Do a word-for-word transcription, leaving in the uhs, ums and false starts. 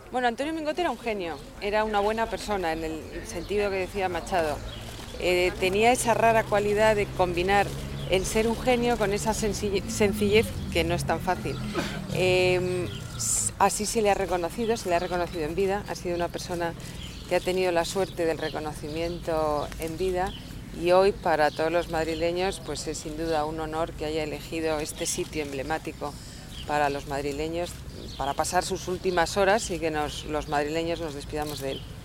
Bueno, Antonio Mingote era un genio, era una buena persona en el sentido que decía Machado. Eh, tenía esa rara cualidad de combinar el ser un genio con esa sencillez que no es tan fácil. Eh, así se le ha reconocido, se le ha reconocido en vida, ha sido una persona que ha tenido la suerte del reconocimiento en vida y hoy para todos los madrileños pues es sin duda un honor que haya elegido este sitio emblemático para los madrileños, para pasar sus últimas horas y que nos, los madrileños nos despidamos de él.